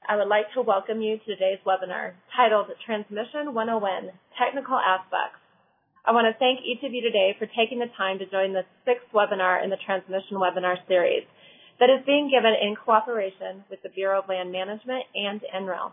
I would like to welcome you to today's webinar titled Transmission 101, Technical Aspects. I want to thank each of you today for taking the time to join the sixth webinar in the Transmission webinar series that is being given in cooperation with the Bureau of Land Management and NREL.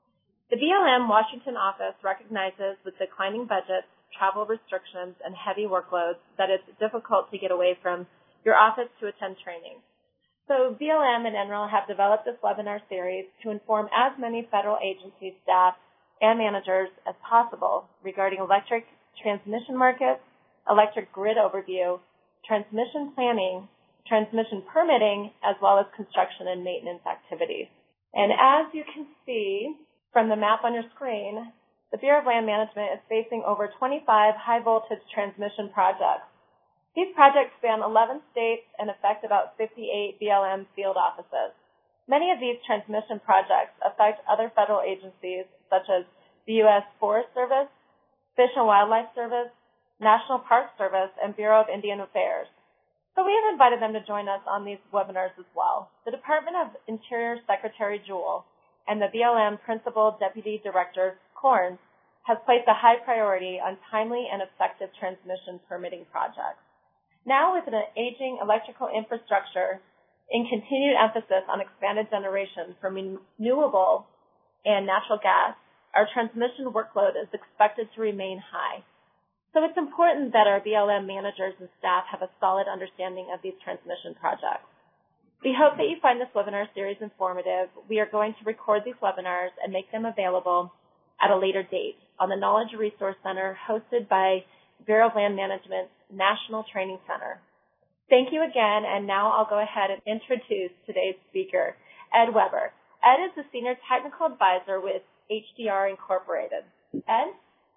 The BLM Washington office recognizes with declining budgets, travel restrictions, and heavy workloads that it's difficult to get away from your office to attend training. So BLM and NREL have developed this webinar series to inform as many federal agency staff and managers as possible regarding electric transmission markets, electric grid overview, transmission planning, transmission permitting, as well as construction and maintenance activities. And as you can see from the map on your screen, the Bureau of Land Management is facing over 25 high-voltage transmission projects. These projects span 11 states and affect about 58 BLM field offices. Many of these transmission projects affect other federal agencies such as the U.S. Forest Service, Fish and Wildlife Service, National Park Service, and Bureau of Indian Affairs. So we have invited them to join us on these webinars as well. The Department of Interior Secretary Jewell and the BLM Principal Deputy Director Corns has placed a high priority on timely and effective transmission permitting projects. Now, with an aging electrical infrastructure and continued emphasis on expanded generation from renewable and natural gas, our transmission workload is expected to remain high. So it's important that our BLM managers and staff have a solid understanding of these transmission projects. We hope that you find this webinar series informative. We are going to record these webinars and make them available at a later date on the Knowledge Resource Center hosted by Bureau of Land Management's National Training Center. Thank you again, and now I'll go ahead and introduce today's speaker, Ed Weber. Ed is the Senior Technical Advisor with HDR Incorporated. Ed?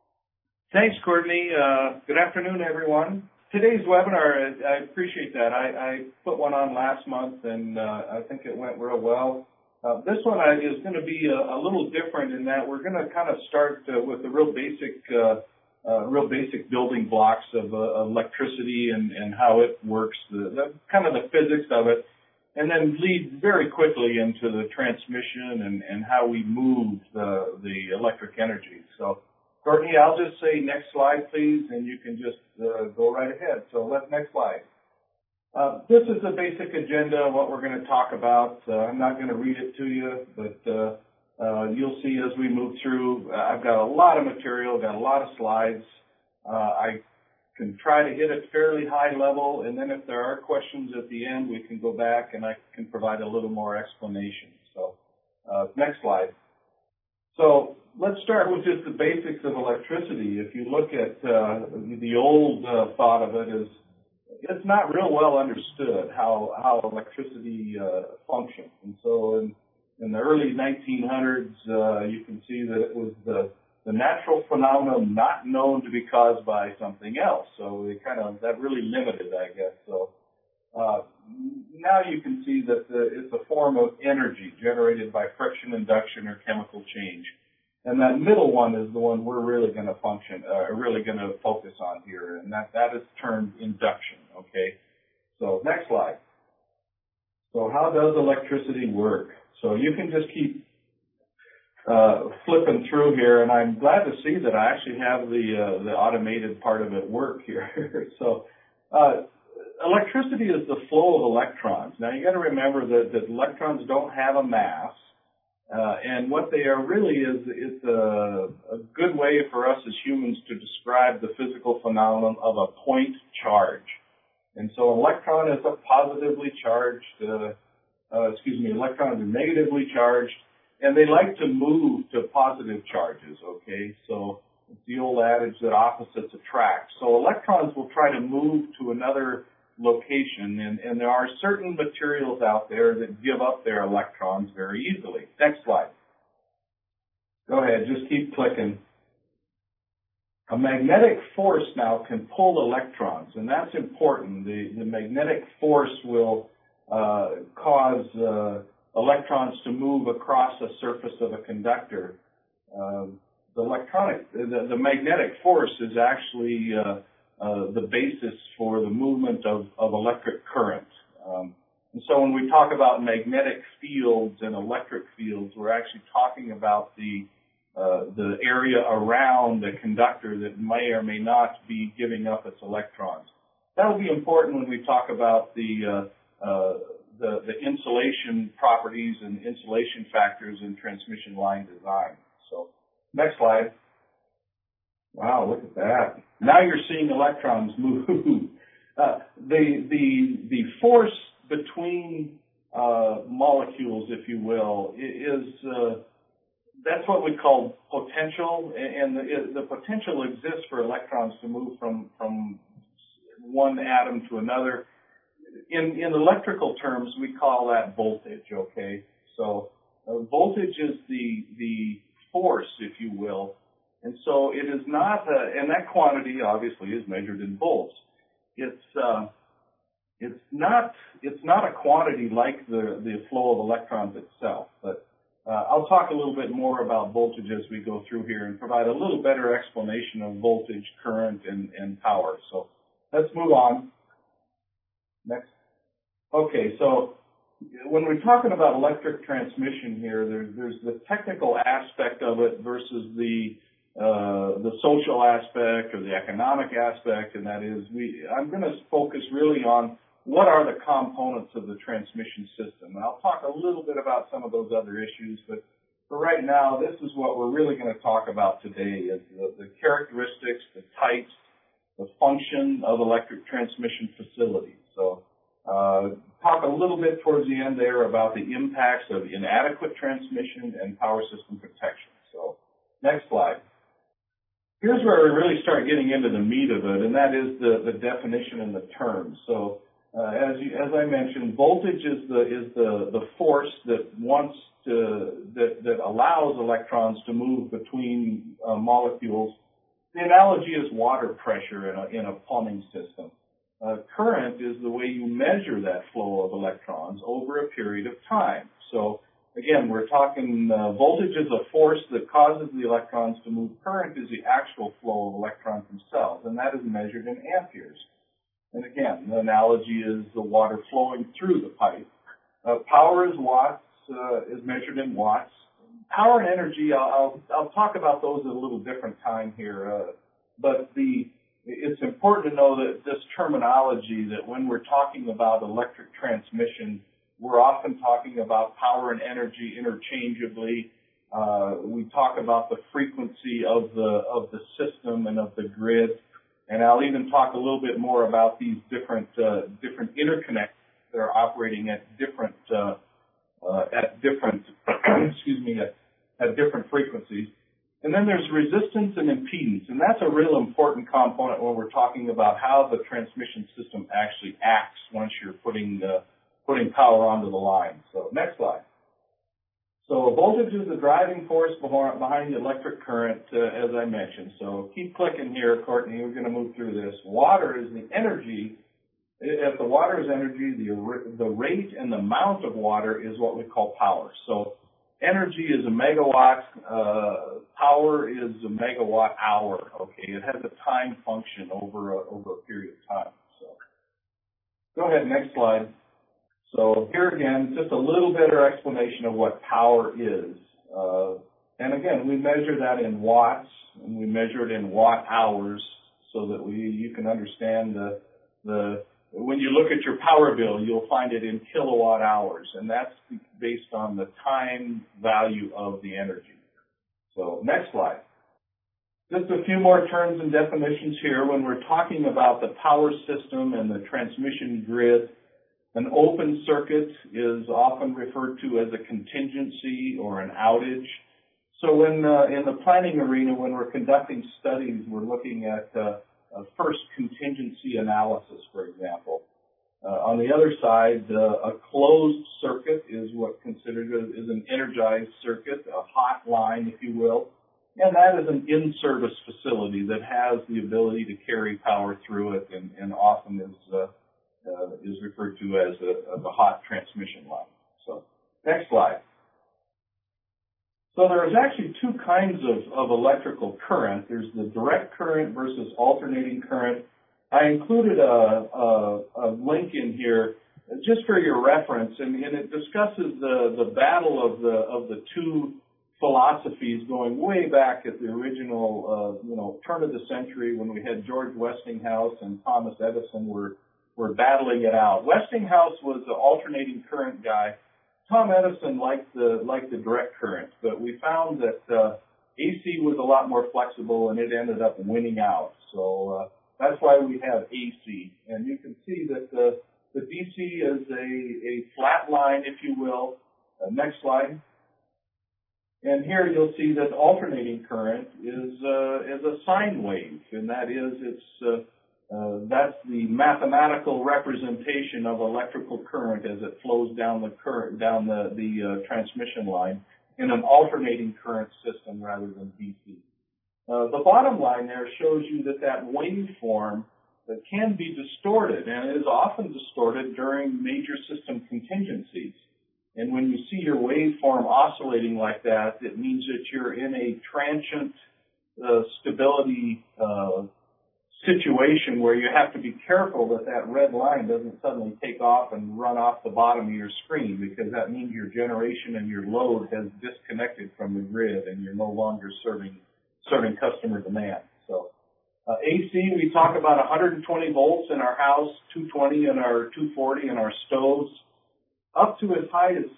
Thanks, Courtney. Good afternoon, everyone. Today's webinar, I appreciate that. I put one on last month, and I think it went real well. This one is going to be a little different in that we're going to kind of start with the real basic building blocks of electricity and how it works, the kind of the physics of it, and then lead very quickly into the transmission and how we move the electric energy. So, Courtney, I'll just say next slide, please, and you can just go right ahead. So next slide. This is the basic agenda of what we're going to talk about. I'm not going to read it to you, but you'll see as we move through. I've got a lot of material, got a lot of slides. I can try to hit it fairly high level, and then if there are questions at the end, we can go back and I can provide a little more explanation. So next slide. So let's start with just the basics of electricity. If you look at the old thought of it is it's not real well understood how electricity functions. And so in the early 1900s, you can see that it was the natural phenomenon not known to be caused by something else. So that really limited, I guess. So now you can see that it's a form of energy generated by friction, induction, or chemical change. And that middle one is the one we're really going to focus on here, and that is termed induction. Okay. So next slide. So how does electricity work? So you can just keep flipping through here, and I'm glad to see that I actually have the automated part of it work here. So electricity is the flow of electrons. Now you got to remember that electrons don't have a mass, and what they are really is a good way for us as humans to describe the physical phenomenon of a point charge. And so an electron is a positively charged, electrons are negatively charged, and they like to move to positive charges, okay? So it's the old adage that opposites attract. So electrons will try to move to another location, and there are certain materials out there that give up their electrons very easily. Next slide. Go ahead, just keep clicking. A magnetic force now can pull electrons, and that's important. The magnetic force will cause electrons to move across the surface of a conductor. The magnetic force is actually the basis for the movement of electric current. And so when we talk about magnetic fields and electric fields, we're actually talking about the area around the conductor that may or may not be giving up its electrons. That will be important when we talk about the insulation properties and insulation factors in transmission line design. So next slide. Wow, look at that. Now you're seeing electrons move. The force between molecules, if you will, is that's what we call potential, and the potential exists for electrons to move from one atom to another. In electrical terms, we call that voltage, okay? So voltage is the force, if you will, and so it is not, and that quantity obviously is measured in volts. It's not a quantity like the flow of electrons itself, but I'll talk a little bit more about voltage as we go through here and provide a little better explanation of voltage, current, and power. So let's move on. Next. Okay, so when we're talking about electric transmission here, there's the technical aspect of it versus the social aspect or the economic aspect, and that is I'm going to focus really on what are the components of the transmission system. And I'll talk a little bit about some of those other issues, but for right now, this is what we're really going to talk about today, is the characteristics, the types, the function of electric transmission facilities. So talk a little bit towards the end there about the impacts of inadequate transmission and power system protection. So next slide. Here's where we really start getting into the meat of it, and that is the definition and the terms. So as I mentioned, voltage is the force that that allows electrons to move between molecules. The analogy is water pressure in a plumbing system. Current is the way you measure that flow of electrons over a period of time. So again, we're talking voltage is a force that causes the electrons to move. Current is the actual flow of electrons themselves, and that is measured in amperes. And again, the analogy is the water flowing through the pipe. Power is watts, is measured in watts. Power and energy, I'll talk about those at a little different time here, but it's important to know that this terminology, that when we're talking about electric transmission, we're often talking about power and energy interchangeably. We talk about the frequency of the system and of the grid, and I'll even talk a little bit more about these different interconnects that are operating at different frequencies. And then there's resistance and impedance, and that's a real important component when we're talking about how the transmission system actually acts once you're putting power onto the line. So next slide. So voltage is the driving force behind the electric current, as I mentioned. So keep clicking here, Courtney. We're going to move through this. Water is the energy. If the water is energy, the rate and the amount of water is what we call power. So energy is a megawatt. Power is a megawatt hour. Okay, it has a time function over a period of time. So go ahead, next slide. So here again, just a little better explanation of what power is. And again, we measure that in watts, and we measure it in watt hours, so that you can understand when you look at your power bill, you'll find it in kilowatt hours, and that's based on the time value of the energy. So next slide. Just a few more terms and definitions here. When we're talking about the power system and the transmission grid, an open circuit is often referred to as a contingency or an outage. So when in the planning arena, when we're conducting studies, we're looking at a first contingency analysis, for example. On the other side, a closed circuit is what considered is an energized circuit, a hot line, if you will, and that is an in-service facility that has the ability to carry power through it, and often is referred to as a hot transmission line. So next slide. So there's actually two kinds of electrical current. There's the direct current versus alternating current. I included a link in here just for your reference, and it discusses the battle of the two philosophies going way back at the original, turn of the century when we had George Westinghouse and Thomas Edison were battling it out. Westinghouse was the alternating current guy. Tom Edison liked the direct current, but we found that AC was a lot more flexible, and it ended up winning out. So that's why we have AC. And you can see that the DC is a flat line, if you will. Next slide. And here you'll see that alternating current is a sine wave, and that is that's the mathematical representation of electrical current as it flows down the transmission line in an alternating current system rather than DC. The bottom line there shows you that waveform can be distorted, and is often distorted during major system contingencies. And when you see your waveform oscillating like that, it means that you're in a transient stability situation where you have to be careful that red line doesn't suddenly take off and run off the bottom of your screen, because that means your generation and your load has disconnected from the grid and you're no longer serving customer demand. So AC, we talk about 120 volts in our house, 220 in our 240 in our stoves, up to as high as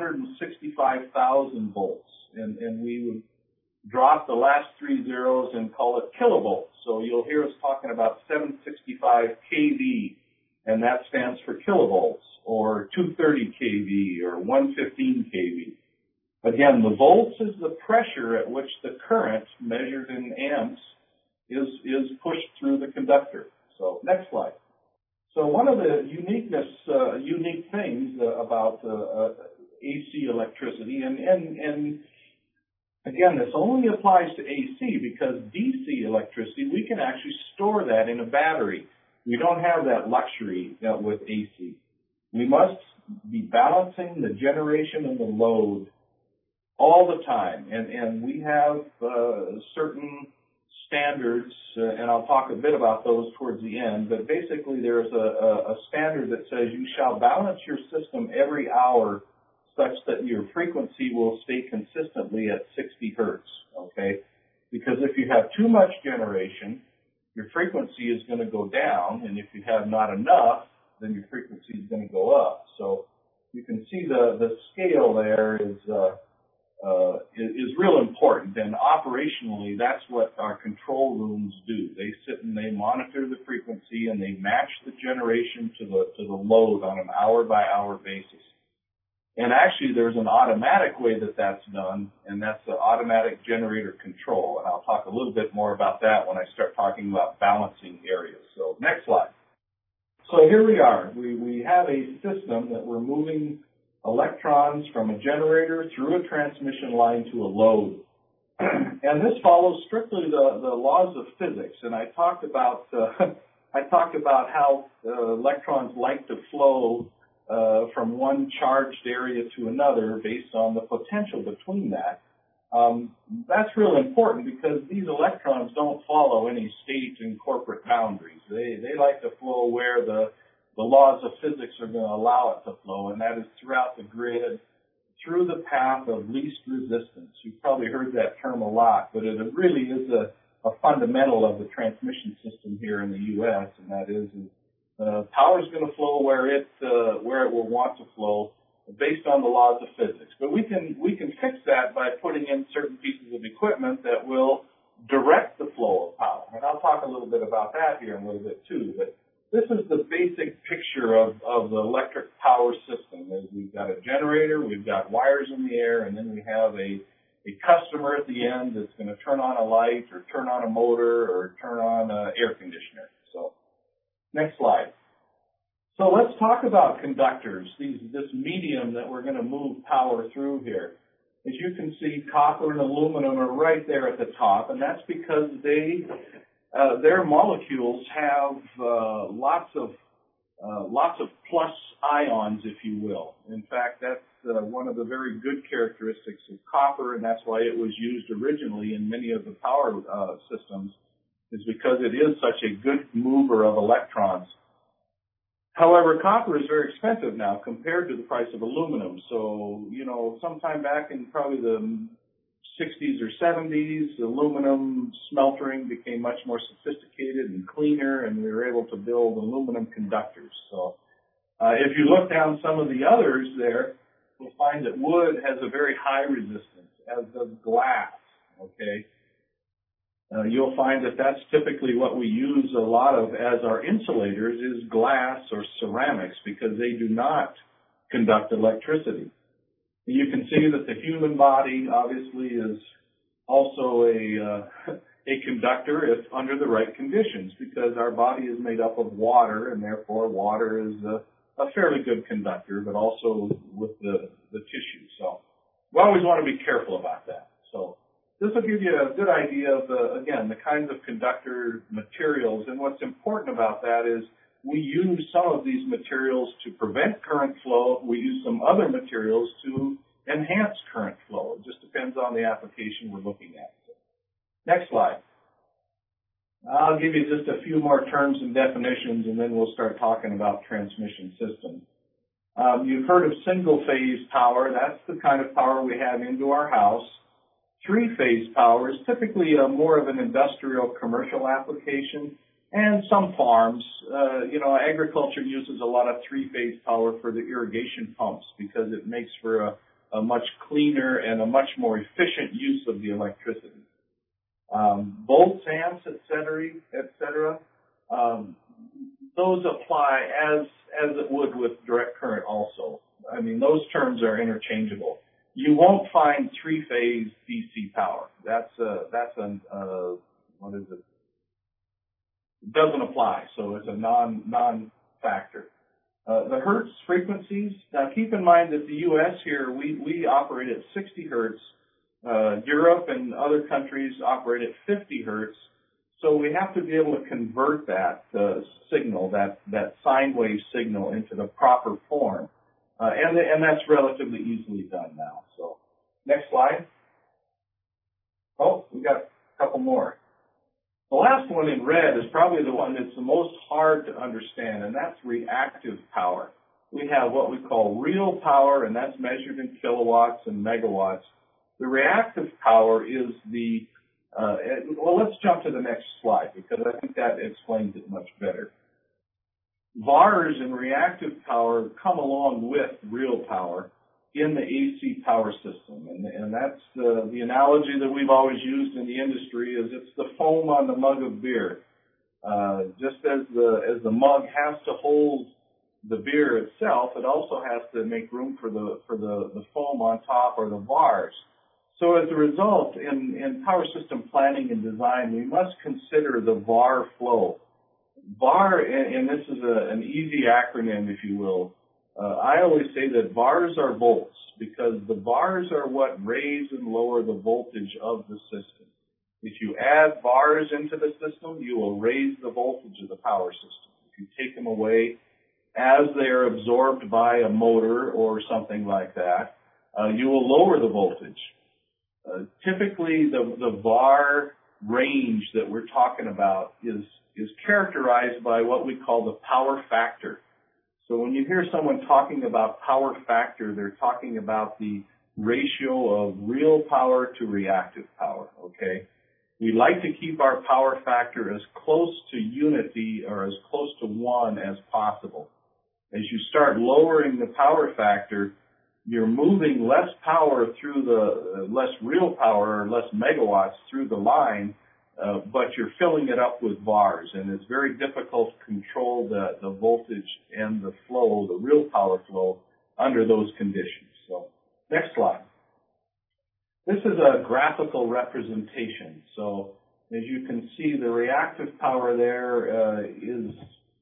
765,000 volts. And we would drop the last three zeros and call it kilovolts. So you'll hear us talking about 765 kV, and that stands for kilovolts, or 230 kV, or 115 kV. Again, the volts is the pressure at which the current, measured in amps, is pushed through the conductor. So next slide. So one of the unique things about AC electricity, and again, this only applies to AC, because DC electricity, we can actually store that in a battery. We don't have that luxury with AC. We must be balancing the generation and the load all the time, and we have certain standards, and I'll talk a bit about those towards the end, but basically there's a standard that says you shall balance your system every hour such that your frequency will stay consistently at 60 hertz, okay? Because if you have too much generation, your frequency is going to go down, and if you have not enough, then your frequency is going to go up. So you can see the scale there is real important, and operationally, that's what our control rooms do. They sit and they monitor the frequency, and they match the generation to the load on an hour-by-hour basis. And actually, there's an automatic way that's done, and that's the automatic generator control. And I'll talk a little bit more about that when I start talking about balancing areas. So next slide. So here we are. We have a system that we're moving electrons from a generator through a transmission line to a load. And this follows strictly the laws of physics. And I talked about how electrons like to flow from one charged area to another based on the potential between that. That's real important, because these electrons don't follow any state and corporate boundaries. They like to flow where the laws of physics are going to allow it to flow, and that is throughout the grid, through the path of least resistance. You've probably heard that term a lot, but it really is a fundamental of the transmission system here in the U.S., and that is power is going to flow where it will want to flow based on the laws of physics. But we can fix that by putting in certain pieces of equipment that will direct the flow of power. And I'll talk a little bit about that here in a little bit too. But this is the basic picture of the electric power system. We've got a generator, we've got wires in the air, and then we have a customer at the end that's going to turn on a light or turn on a motor or turn on an air conditioner. So next slide. So let's talk about conductors, this medium that we're going to move power through here. As you can see, copper and aluminum are right there at the top, and that's because their molecules have lots of plus ions, if you will. In fact, that's one of the very good characteristics of copper, and that's why it was used originally in many of the power systems, is because it is such a good mover of electrons. However, copper is very expensive now compared to the price of aluminum. So, sometime back in probably the 60s or 70s, aluminum smelting became much more sophisticated and cleaner, and we were able to build aluminum conductors. So, if you look down some of the others there, you'll find that wood has a very high resistance, as does glass, okay? You'll find that that's typically what we use a lot of as our insulators is glass or ceramics, because they do not conduct electricity. You can see that the human body obviously is also a conductor if under the right conditions, because our body is made up of water, and therefore water is a fairly good conductor, but also with the tissue. So we always want to be careful about that. So this will give you a good idea of, again, the kinds of conductor materials. And what's important about that is we use some of these materials to prevent current flow. We use some other materials to enhance current flow. It just depends on the application we're looking at. So, next slide. I'll give you just a few more terms and definitions, and then we'll start talking about transmission systems. You've heard of single-phase power. That's the kind of power we have into our house. Three-phase power is typically more of an industrial commercial application, and some farms, agriculture uses a lot of three-phase power for the irrigation pumps because it makes for a much cleaner and a much more efficient use of the electricity. Volts, amps, et cetera, those apply as it would with direct current also. I mean, those terms are interchangeable. You won't find three-phase DC power. What is it? It doesn't apply, so it's a non-factor. The hertz frequencies, now keep in mind that the U.S. here, we operate at 60 hertz. Europe and other countries operate at 50 hertz. So we have to be able to convert that signal, that sine wave signal, into the proper form. And that's relatively easily done now. So next slide. Oh, we got a couple more. The last one in red is probably the one that's the most hard to understand, and that's reactive power. We have what we call real power, and that's measured in kilowatts and megawatts. The reactive power is let's jump to the next slide, because I think that explains it much better. VARs and reactive power come along with real power in the AC power system. And that's the analogy that we've always used in the industry is it's the foam on the mug of beer. Just as the mug has to hold the beer itself, it also has to make room for the foam on top, or the VARs. So as a result, in power system planning and design, we must consider the VAR flow. VAR, and this is an easy acronym, if you will. I always say that VARs are volts, because the VARs are what raise and lower the voltage of the system. If you add VARs into the system, you will raise the voltage of the power system. If you take them away as they are absorbed by a motor or something like that, you will lower the voltage. Typically, the VAR range that we're talking about is characterized by what we call the power factor. So when you hear someone talking about power factor, they're talking about the ratio of real power to reactive power, okay? We like to keep our power factor as close to unity or as close to 1 as possible. As you start lowering the power factor, you're moving less power through less real power or less megawatts through the line, but you're filling it up with VARs, and it's very difficult to control the voltage and the flow, the real power flow, under those conditions. So, next slide. This is a graphical representation. So, as you can see, the reactive power there is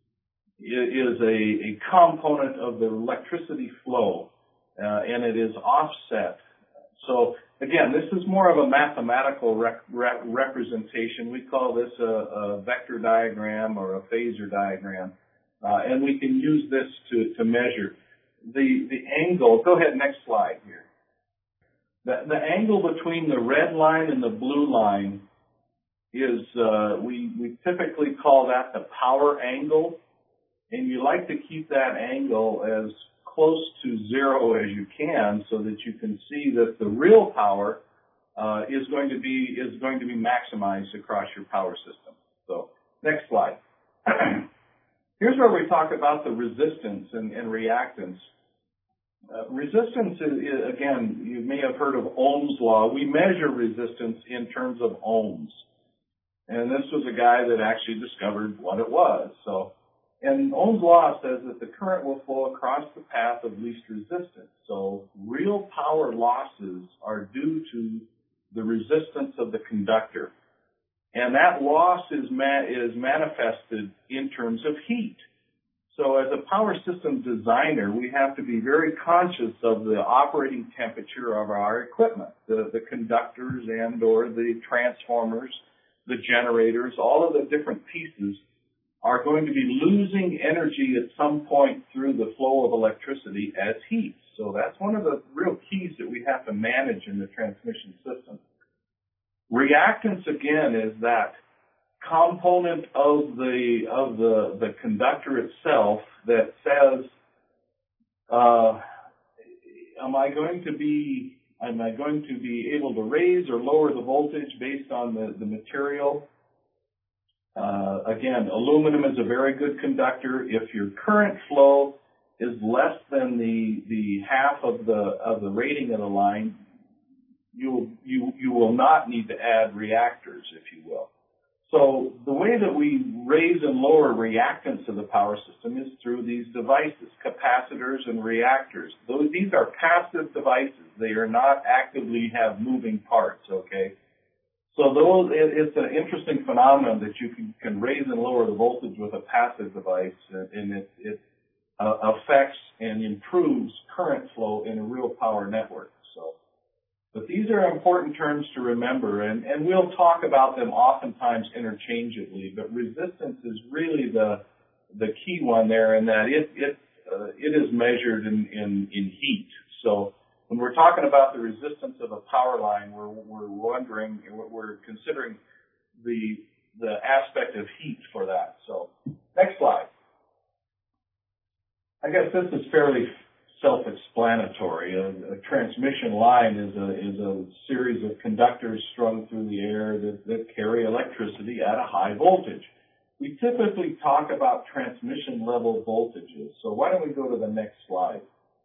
a component of the electricity flow, and it is offset. So, again, this is more of a mathematical representation. We call this a vector diagram or a phasor diagram, and we can use this to measure the angle. Go ahead, next slide here. The angle between the red line and the blue line is, we typically call that the power angle. and you like to keep that angle as close to zero as you can so that you can see that the real power is going to be maximized across your power system. So next slide. Here's where we talk about the resistance and reactance. Resistance is, again, you may have heard of Ohm's law. We measure resistance in terms of ohms. And this was a guy that actually discovered what it was. And Ohm's law says that the current will flow across the path of least resistance. So real power losses are due to the resistance of the conductor. And that loss is manifested in terms of heat. So as a power system designer, we have to be very conscious of the operating temperature of our equipment, the conductors and or the transformers, the generators, all of the different pieces are going to be losing energy at some point through the flow of electricity as heat. So that's one of the real keys that we have to manage in the transmission system. Reactance, again, is that component of the conductor itself that says, am I going to be able to raise or lower the voltage based on the material? Again, aluminum is a very good conductor. If your current flow is less than the half of the rating of the line, you will not need to add reactors, if you will. So the way that we raise and lower reactance of the power system is through these devices, capacitors and reactors. These are passive devices. They are not actively have moving parts, okay? So it's an interesting phenomenon that you can raise and lower the voltage with a passive device, and it affects and improves current flow in a real power network. But these are important terms to remember, and we'll talk about them oftentimes interchangeably. But resistance is really the key one there, in that it is measured in heat. So when we're talking about the resistance of a power line, we're considering the aspect of heat for that. So next slide. I guess this is fairly self-explanatory. A transmission line is a series of conductors strung through the air that carry electricity at a high voltage. We typically talk about transmission level voltages. So why don't we go to the next slide?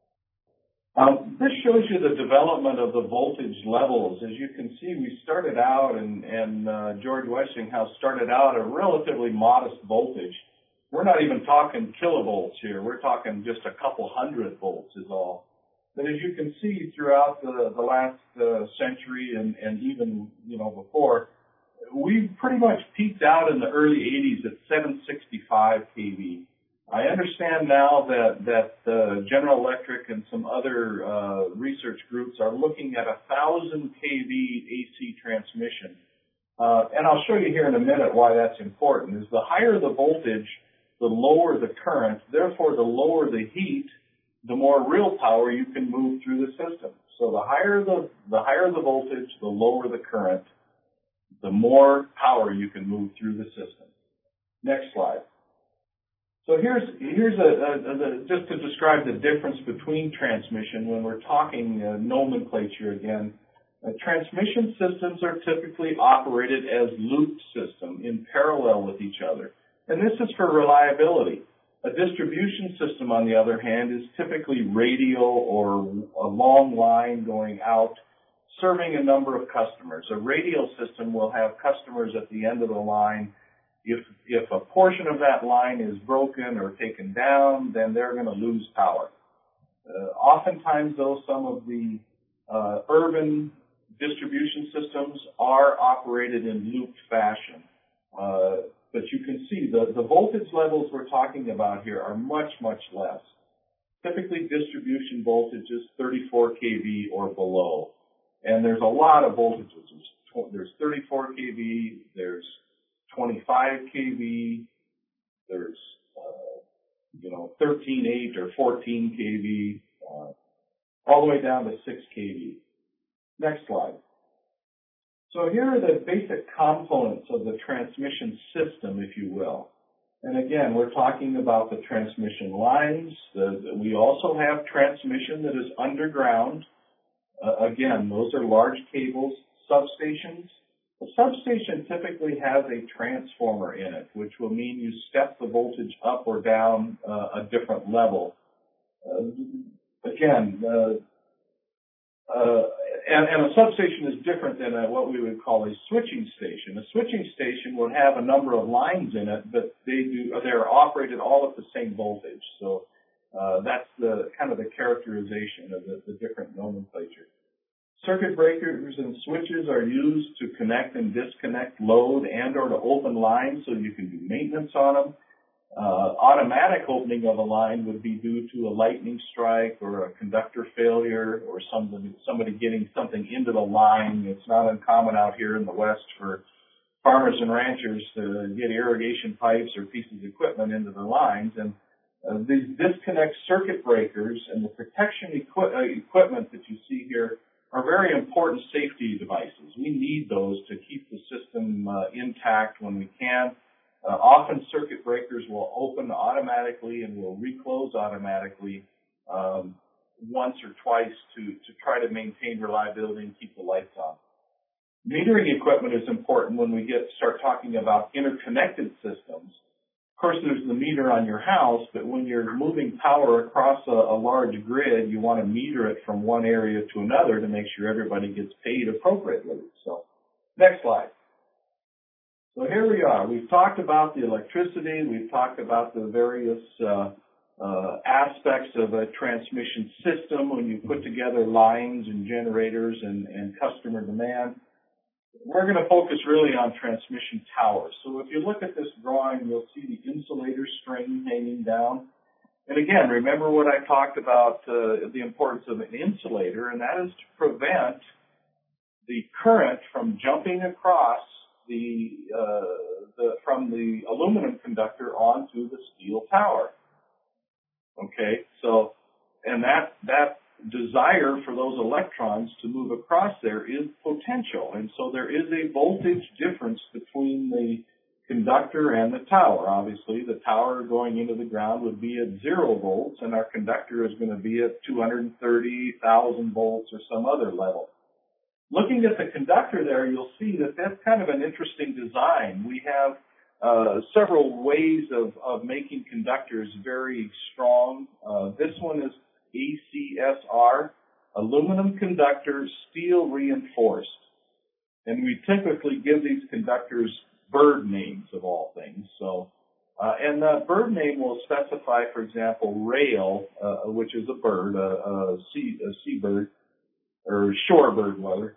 This shows you the development of the voltage levels. As you can see, we started out, and George Westinghouse started out a relatively modest voltage. We're not even talking kilovolts here. We're talking just a couple hundred volts is all. But as you can see throughout the last century and even before, we pretty much peaked out in the early 80s at 765 kV. I understand now that General Electric and some other research groups are looking at 1,000 kV AC transmission. And I'll show you here in a minute why that's important. Is the higher the voltage, the lower the current, therefore the lower the heat, the more real power you can move through the system. So the higher the voltage, the lower the current, the more power you can move through the system. Next slide. So here's just to describe the difference between transmission when we're talking nomenclature again. Transmission systems are typically operated as loop system in parallel with each other. And this is for reliability. A distribution system, on the other hand, is typically radial or a long line going out, serving a number of customers. A radial system will have customers at the end of the line. If a portion of that line is broken or taken down, then they're going to lose power. Oftentimes, though, some of the urban distribution systems are operated in looped fashion. But you can see the voltage levels we're talking about here are much, much less. Typically, distribution voltage is 34 kV or below. And there's a lot of voltages. There's 34 kV, there's 25 kV, there's 13.8 or 14 kV, all the way down to 6 kV. Next slide. So here are the basic components of the transmission system, if you will. And again, we're talking about the transmission lines. We also have transmission that is underground. Again, those are large cables, substations. A substation typically has a transformer in it, which will mean you step the voltage up or down a different level. And a substation is different than what we would call a switching station. A switching station would have a number of lines in it, but they're operated all at the same voltage. So that's the kind of the characterization of the different nomenclature. Circuit breakers and switches are used to connect and disconnect load and or to open lines so you can do maintenance on them. Automatic opening of a line would be due to a lightning strike or a conductor failure or somebody getting something into the line. It's not uncommon out here in the West for farmers and ranchers to get irrigation pipes or pieces of equipment into the lines. And these disconnect circuit breakers and the protection equipment that you see here are very important safety devices. We need those to keep the system intact when we can. Often circuit breakers will open automatically and will reclose automatically once or twice to try to maintain reliability and keep the lights on. Metering equipment is important when we start talking about interconnected systems. Of course, there's the meter on your house, but when you're moving power across a large grid, you want to meter it from one area to another to make sure everybody gets paid appropriately. So, next slide. So here we are. We've talked about the electricity. We've talked about the various aspects of a transmission system when you put together lines and generators and customer demand. We're going to focus really on transmission towers. So if you look at this drawing, you'll see the insulator string hanging down. And again, remember what I talked about, the importance of an insulator, and that is to prevent the current from jumping across from the aluminum conductor onto the steel tower. Okay, so, and that desire for those electrons to move across there is potential, and so there is a voltage difference between the conductor and the tower. Obviously, the tower going into the ground would be at 0 volts, and our conductor is going to be at 230,000 volts or some other level. Looking at the conductor there, you'll see that that's kind of an interesting design. We have several ways of making conductors very strong. This one is ACSR, aluminum conductor, steel reinforced. And we typically give these conductors bird names of all things. So, and the bird name will specify, for example, rail, which is a bird, a seabird, or shorebird, rather.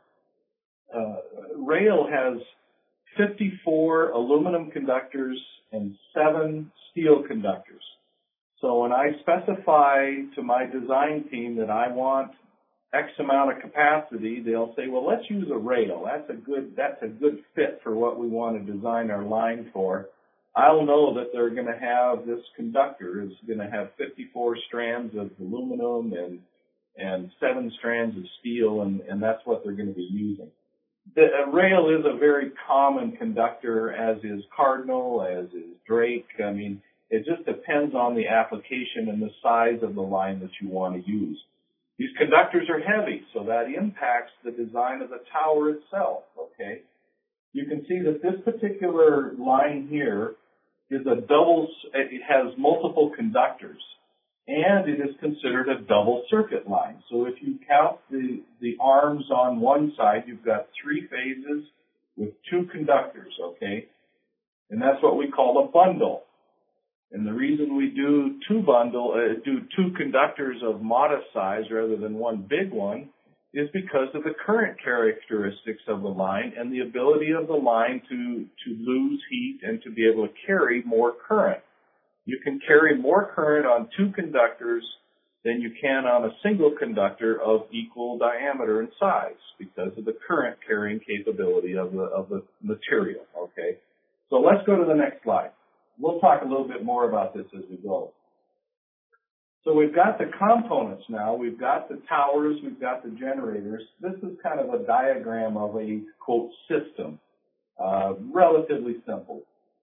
Rail has 54 aluminum conductors and 7 steel conductors. So when I specify to my design team that I want X amount of capacity, they'll say, well, let's use a rail. That's a good fit for what we want to design our line for. I'll know that they're going to have this conductor is going to have 54 strands of aluminum and 7 strands of steel, and that's what they're going to be using. The rail is a very common conductor, as is cardinal, as is Drake. I mean, it just depends on the application and the size of the line that you want to use. These conductors are heavy, so that impacts the design of the tower itself, okay? You can see that this particular line here is it has multiple conductors, and it is considered a double circuit line. So if you count the arms on one side, you've got 3 phases with 2 conductors, okay? And that's what we call a bundle. And the reason we do 2 conductors of modest size rather than one big one is because of the current characteristics of the line and the ability of the line to lose heat and to be able to carry more current. You can carry more current on 2 conductors than you can on a single conductor of equal diameter and size because of the current carrying capability of the material, okay? So let's go to the next slide. We'll talk a little bit more about this as we go. So we've got the components now. We've got the towers. We've got the generators. This is kind of a diagram of a, quote, system. Relatively simple.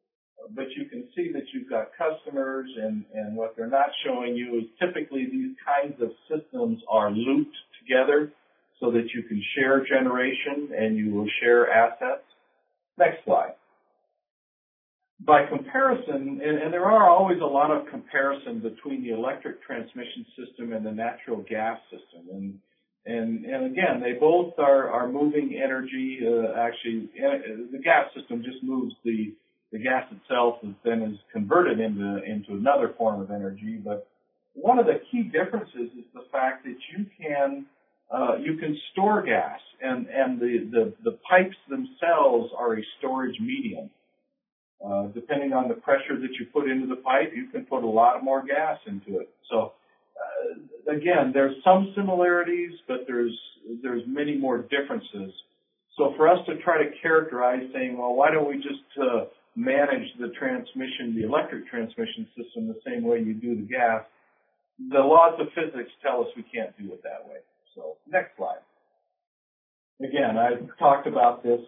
but you can see that you've got customers, and what they're not showing you is typically these kinds of systems are looped together so that you can share generation and you will share assets. Next slide. By comparison, and there are always a lot of comparison between the electric transmission system and the natural gas system, and again, they both are moving energy. Actually, the gas system just moves the gas itself, and then is converted into another form of energy. But one of the key differences is the fact that you can store gas, and the pipes themselves are a storage medium. Depending on the pressure that you put into the pipe, you can put a lot more gas into it. So, again, there's some similarities, but there's many more differences. So for us to try to characterize saying, well, why don't we just manage the electric transmission system the same way you do the gas, the laws of physics tell us we can't do it that way. So, next slide. Again, I talked about this.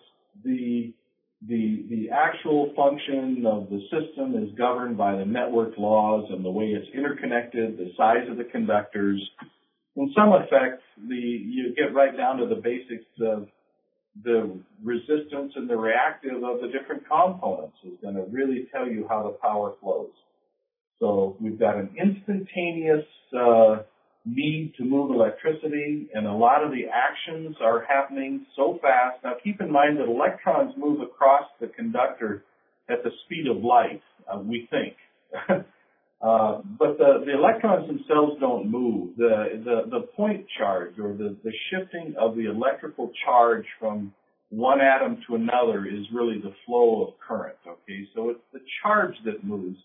The actual function of the system is governed by the network laws and the way it's interconnected, the size of the conductors. In some effect, you get right down to the basics of the resistance and the reactive of the different components is going to really tell you how the power flows. So we've got an instantaneous need to move electricity, and a lot of the actions are happening so fast. Now keep in mind that electrons move across the conductor at the speed of light, we think. But the electrons themselves don't move. The point charge, or the shifting of the electrical charge from one atom to another, is really the flow of current, okay? So it's the charge that moves.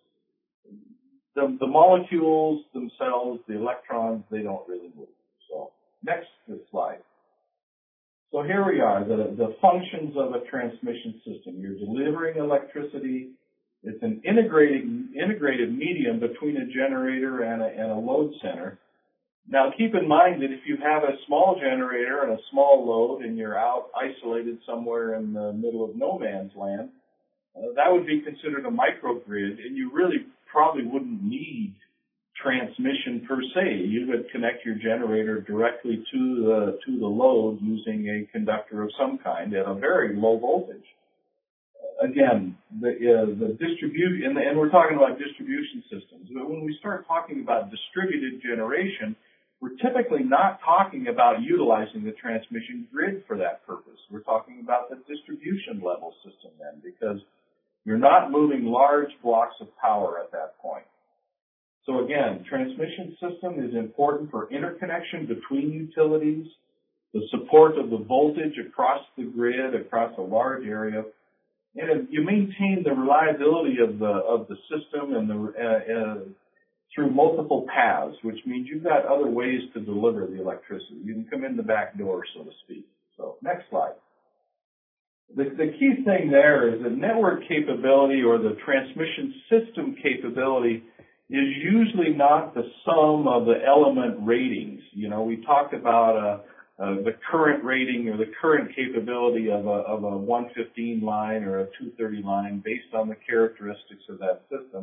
The molecules themselves, the electrons, they don't really move. So next slide. So here we are, the functions of a transmission system. You're delivering electricity. It's an integrated medium between a generator and a load center. Now keep in mind that if you have a small generator and a small load and you're out isolated somewhere in the middle of no man's land, that would be considered a microgrid, and you really probably wouldn't need transmission per se. You would connect your generator directly to the load using a conductor of some kind at a very low voltage. Again, the distribution, and we're talking about distribution systems. But when we start talking about distributed generation, we're typically not talking about utilizing the transmission grid for that purpose. We're talking about the distribution level system then, because you're not moving large blocks of power at that point. So again, transmission system is important for interconnection between utilities, the support of the voltage across the grid, across a large area, and you maintain the reliability of the system and through multiple paths, which means you've got other ways to deliver the electricity. You can come in the back door, so to speak. So next slide. The key thing there is that network capability, or the transmission system capability, is usually not the sum of the element ratings. You know, we talked about the current rating or the current capability of a 115 line or a 230 line based on the characteristics of that system.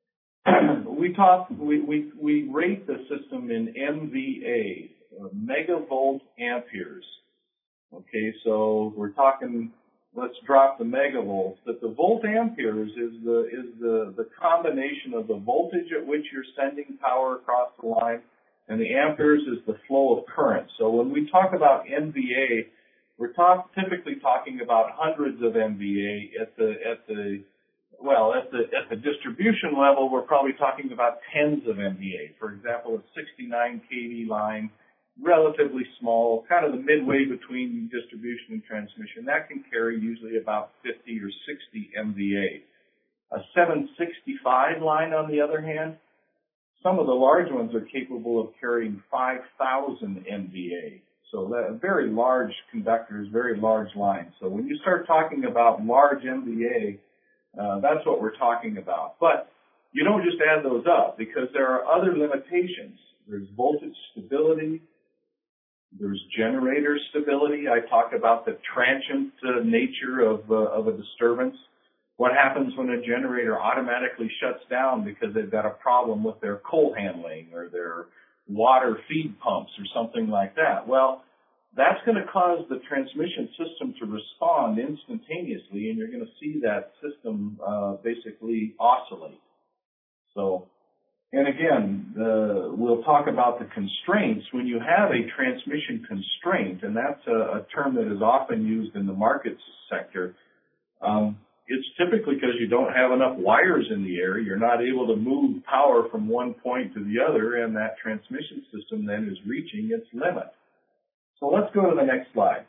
We rate the system in MVA, megavolt amperes. Okay, so we're talking, let's drop the megavolts, but the volt amperes is the combination of the voltage at which you're sending power across the line, and the amperes is the flow of current. So when we talk about MVA, we're typically talking about hundreds of MVA. At the distribution level, we're probably talking about tens of MVA. For example, a 69 kV line, relatively small, kind of the midway between distribution and transmission. That can carry usually about 50 or 60 MVA. A 765 line, on the other hand, some of the large ones are capable of carrying 5,000 MVA. So very large conductors, very large lines. So when you start talking about large MVA, that's what we're talking about. But you don't just add those up, because there are other limitations. There's voltage stability. There's generator stability. I talked about the transient nature of a disturbance. What happens when a generator automatically shuts down because they've got a problem with their coal handling or their water feed pumps or something like that? Well, that's going to cause the transmission system to respond instantaneously, and you're going to see that system basically oscillate. So, and again, we'll talk about the constraints. When you have a transmission constraint, and that's a term that is often used in the markets sector, it's typically because you don't have enough wires in the air. You're not able to move power from one point to the other, and that transmission system then is reaching its limit. So let's go to the next slide.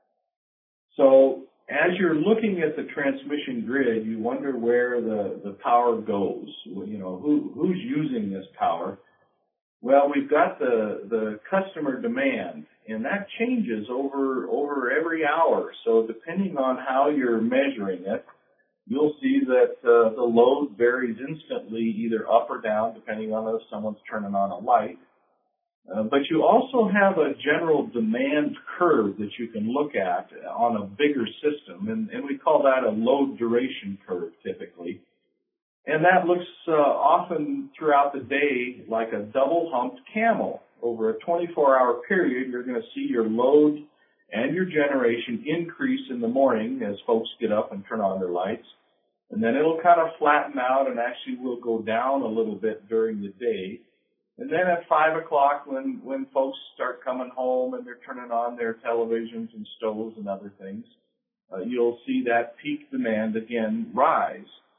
So as you're looking at the transmission grid, you wonder where the power goes. You know, who's using this power? Well, we've got the customer demand, and that changes over every hour. So depending on how you're measuring it, you'll see that the load varies instantly, either up or down, depending on if someone's turning on a light. But you also have a general demand curve that you can look at on a bigger system, and we call that a load duration curve typically. And that looks often throughout the day like a double-humped camel. Over a 24-hour period, you're going to see your load and your generation increase in the morning as folks get up and turn on their lights. And then it'll kind of flatten out and actually will go down a little bit during the day. And then at 5 o'clock, when folks start coming home and they're turning on their televisions and stoves and other things, you'll see that peak demand again rise.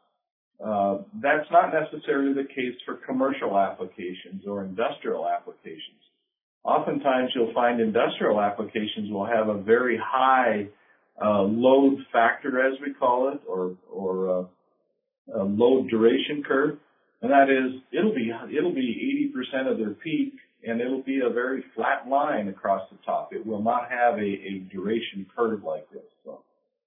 That's not necessarily the case for commercial applications or industrial applications. Oftentimes you'll find industrial applications will have a very high load factor, as we call it, or a load duration curve. And that is, it'll be 80% of their peak, and it'll be a very flat line across the top. It will not have a duration curve like this. So,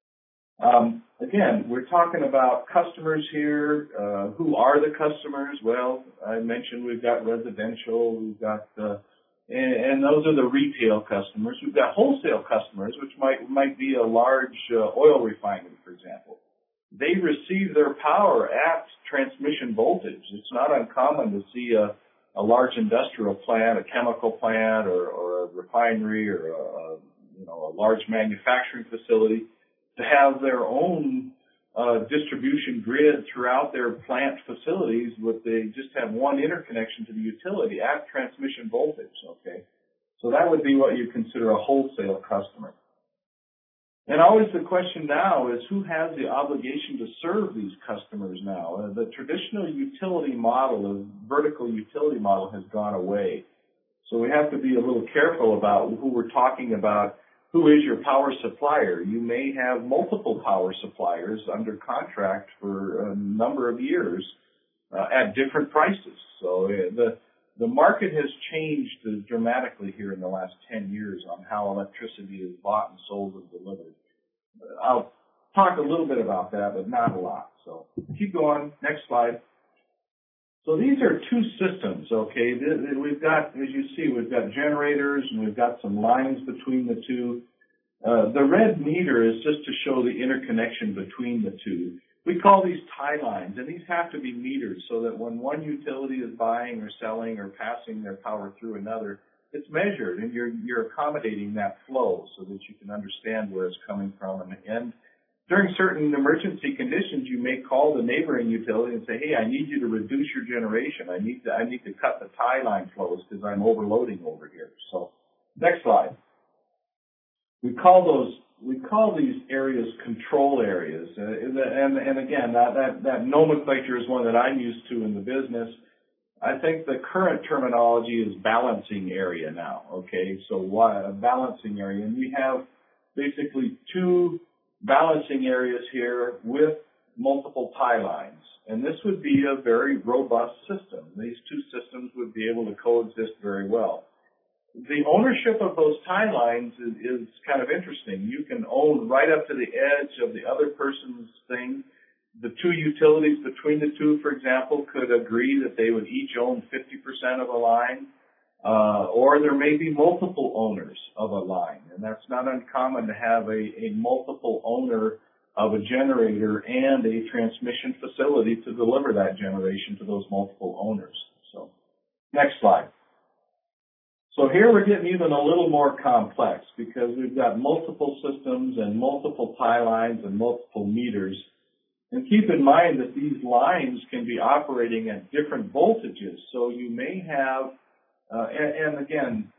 again, we're talking about customers here. Who are the customers? Well, I mentioned we've got residential, we've got, and those are the retail customers. We've got wholesale customers, which might be a large oil refinery, for example. They receive their power at transmission voltage. It's not uncommon to see a large industrial plant, a chemical plant, or a refinery, or a large manufacturing facility to have their own distribution grid throughout their plant facilities. They just have one interconnection to the utility at transmission voltage. Okay, so that would be what you consider a wholesale customer. And always the question now is, who has the obligation to serve these customers now? The traditional utility model, the vertical utility model, has gone away. So we have to be a little careful about who we're talking about. Who is your power supplier? You may have multiple power suppliers under contract for a number of years at different prices. So the market has changed dramatically here in the last 10 years on how electricity is bought and sold and delivered. I'll talk a little bit about that, but not a lot. So keep going. Next slide. So these are two systems, okay? We've got, as you see, we've got generators and we've got some lines between the two. The red meter is just to show the interconnection between the two. We call these tie lines, and these have to be metered so that when one utility is buying or selling or passing their power through another, it's measured, and you're accommodating that flow so that you can understand where it's coming from. And during certain emergency conditions, you may call the neighboring utility and say, "Hey, I need you to reduce your generation. I need to cut the tie line flows because I'm overloading over here." So, next slide. We call these areas control areas, and again, that nomenclature is one that I'm used to in the business. I think the current terminology is balancing area now. Okay, so a balancing area, and we have basically two balancing areas here with multiple tie lines, and this would be a very robust system. These two systems would be able to coexist very well. The ownership of those tie lines is kind of interesting. You can own right up to the edge of the other person's thing. The two utilities between the two, for example, could agree that they would each own 50% of a line, or there may be multiple owners of a line, and that's not uncommon to have a multiple owner of a generator and a transmission facility to deliver that generation to those multiple owners. So, next slide. So here we're getting even a little more complex because we've got multiple systems and multiple tie lines and multiple meters. And keep in mind that these lines can be operating at different voltages. So you may have, and again,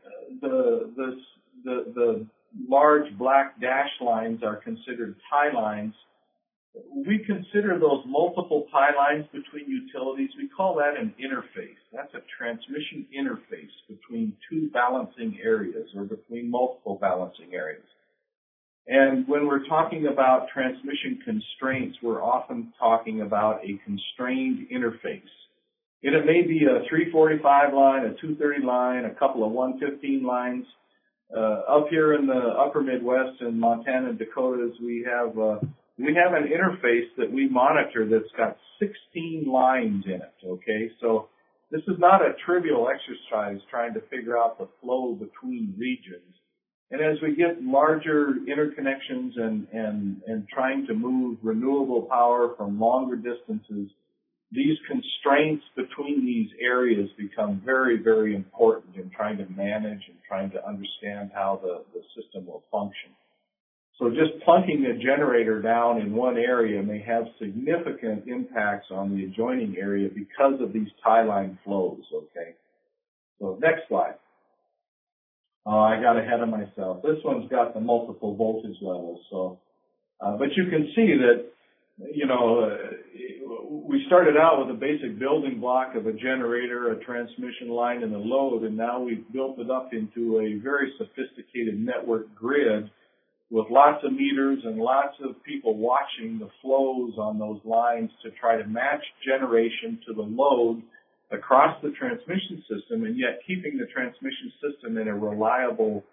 the large black dashed lines are considered tie lines. We consider those multiple tie lines between utilities, we call that an interface. That's a transmission interface between two balancing areas or between multiple balancing areas. And when we're talking about transmission constraints, we're often talking about a constrained interface. And it may be a 345 line, a 230 line, a couple of 115 lines. Up here in the upper Midwest in Montana and Dakotas, we have an interface that we monitor that's got 16 lines in it, okay? So this is not a trivial exercise trying to figure out the flow between regions. And as we get larger interconnections and trying to move renewable power from longer distances, these constraints between these areas become very, very important in trying to manage and trying to understand how the system will function. So just plunking a generator down in one area may have significant impacts on the adjoining area because of these tie line flows, okay? So next slide. Oh, I got ahead of myself. This one's got the multiple voltage levels, so, but you can see that, you know, we started out with a basic building block of a generator, a transmission line, and a load, and now we've built it up into a very sophisticated network grid with lots of meters and lots of people watching the flows on those lines to try to match generation to the load across the transmission system, and yet keeping the transmission system in a reliable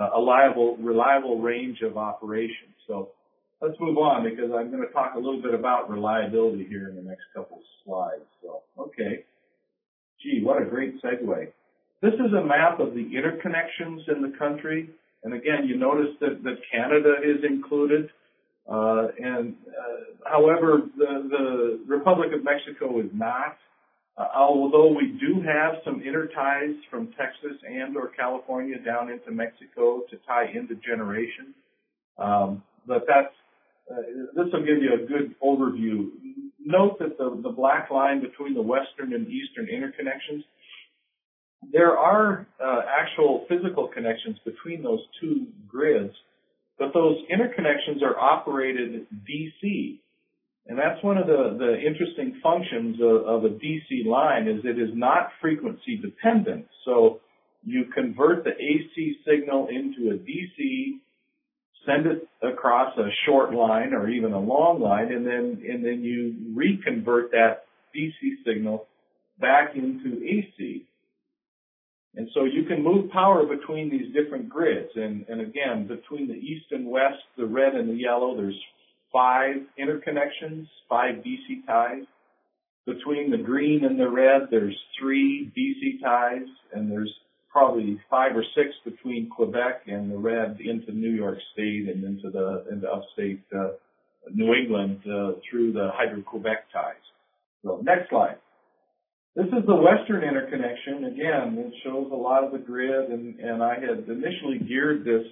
range of operation. So let's move on because I'm going to talk a little bit about reliability here in the next couple of slides. So, okay. Gee, what a great segue. This is a map of the interconnections in the country. And again, you notice that Canada is included. However, the Republic of Mexico is not. Although we do have some interties from Texas and or California down into Mexico to tie into generation. But this will give you a good overview. Note that the black line between the western and eastern interconnections, there are actual physical connections between those two grids, but those interconnections are operated DC. And that's one of the interesting functions of a DC line is it is not frequency dependent. So you convert the AC signal into a DC, send it across a short line or even a long line, and then you reconvert that DC signal back into AC. And so you can move power between these different grids. And again, between the east and west, the red and the yellow, there's 5 interconnections, 5 DC ties. Between the green and the red, there's 3 DC ties, and there's probably 5 or 6 between Quebec and the red into New York State and into upstate New England through the Hydro-Quebec ties. So next slide. This is the western interconnection. Again, it shows a lot of the grid, and I had initially geared this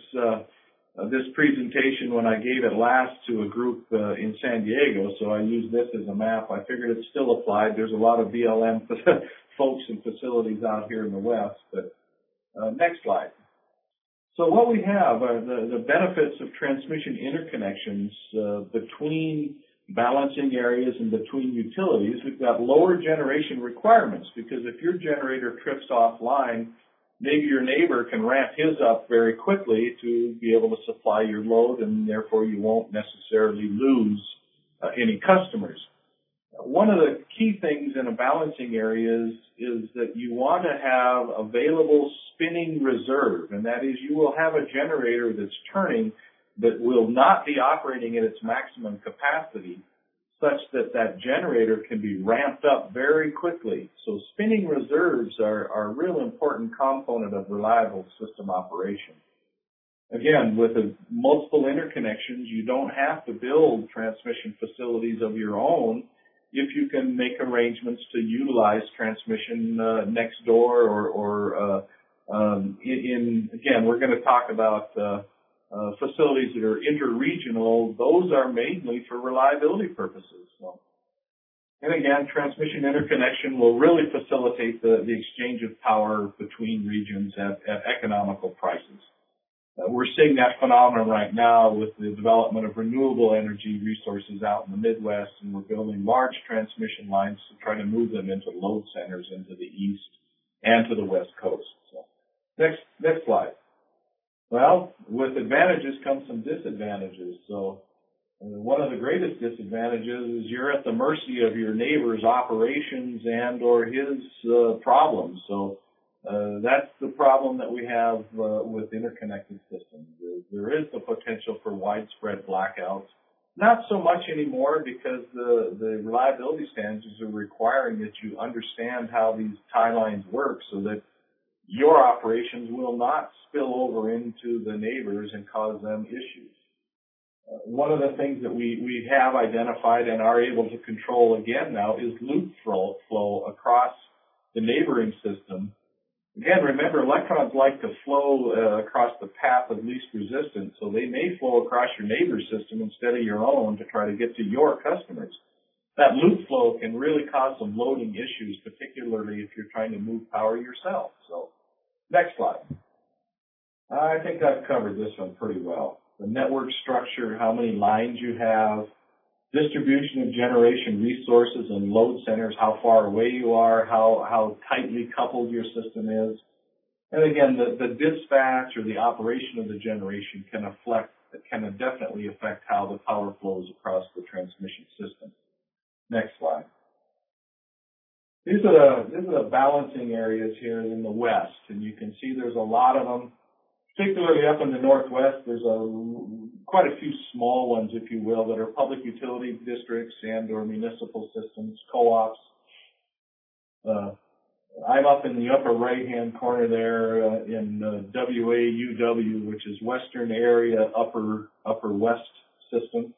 presentation when I gave it last to a group in San Diego, so I used this as a map. I figured it still applied. There's a lot of BLM folks and facilities out here in the west, but next slide. So what we have are the benefits of transmission interconnections between balancing areas and between utilities. We've got lower generation requirements because if your generator trips offline, maybe your neighbor can ramp his up very quickly to be able to supply your load, and therefore you won't necessarily lose any customers. One of the key things in a balancing area is that you want to have available spinning reserve, and that is you will have a generator that's turning that will not be operating at its maximum capacity such that that generator can be ramped up very quickly. So spinning reserves are a real important component of reliable system operation. Again, with multiple interconnections, you don't have to build transmission facilities of your own if you can make arrangements to utilize transmission next door or again, we're going to talk about facilities that are interregional. Those are mainly for reliability purposes. So, and again, transmission interconnection will really facilitate the exchange of power between regions at economical prices. We're seeing that phenomenon right now with the development of renewable energy resources out in the Midwest, and we're building large transmission lines to try to move them into load centers into the east and to the west coast. So, next slide. Well, with advantages come some disadvantages. So, one of the greatest disadvantages is you're at the mercy of your neighbor's operations and or his problems. So, that's the problem that we have with interconnected systems. There is the potential for widespread blackouts. Not so much anymore because the reliability standards are requiring that you understand how these tie lines work so that your operations will not spill over into the neighbors and cause them issues. One of the things that we have identified and are able to control again now is loop flow across the neighboring system. Again, remember, electrons like to flow across the path of least resistance, so they may flow across your neighbor's system instead of your own to try to get to your customers. That loop flow can really cause some loading issues, particularly if you're trying to move power yourself. So, next slide. I think I've covered this one pretty well. The network structure, how many lines you have, distribution of generation resources and load centers, how far away you are, how tightly coupled your system is. And again, the dispatch or the operation of the generation can definitely affect how the power flows across the transmission system. Next slide. These are the balancing areas here in the west, and you can see there's a lot of them. Particularly up in the northwest, there's quite a few small ones, if you will, that are public utility districts and or municipal systems, co-ops. I'm up in the upper right-hand corner there in WAUW, which is Western Area Upper West System.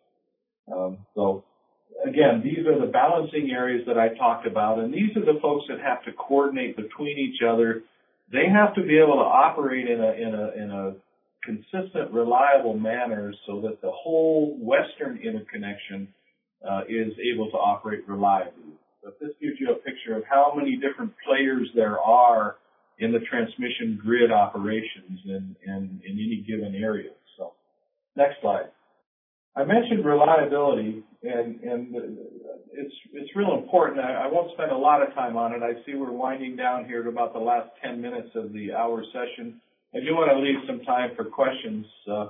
So again, these are the balancing areas that I talked about, and these are the folks that have to coordinate between each other. They have to be able to operate in a consistent, reliable manner so that the whole western interconnection is able to operate reliably. But this gives you a picture of how many different players there are in the transmission grid operations in any given area. So, next slide. I mentioned reliability, and it's real important. I won't spend a lot of time on it. I see we're winding down here to about the last 10 minutes of the hour session. I do want to leave some time for questions,